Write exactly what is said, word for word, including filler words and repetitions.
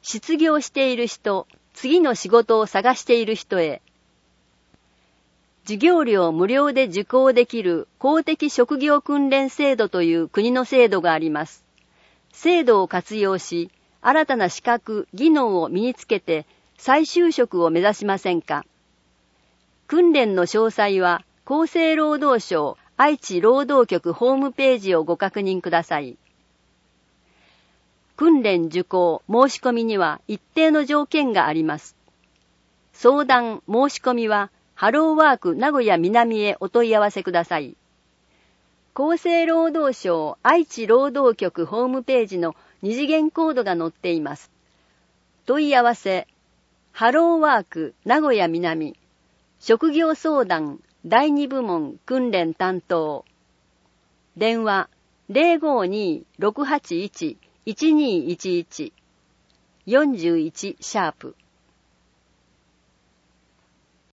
失業している人、次の仕事を探している人へ。授業料無料で受講できる公的職業訓練制度という国の制度があります。制度を活用し、新たな資格、技能を身につけて再就職を目指しませんか。訓練の詳細は厚生労働省愛知労働局ホームページをご確認ください。訓練受講申し込みには一定の条件があります。相談申し込みはハローワーク名古屋南へお問い合わせください。厚生労働省愛知労働局ホームページの二次元コードが載っています。問い合わせ、ハローワーク名古屋南、職業相談だいに部門訓練担当。電話 ゼロごに ろくはちいち いちにいちいち よんじゅういちシャープ。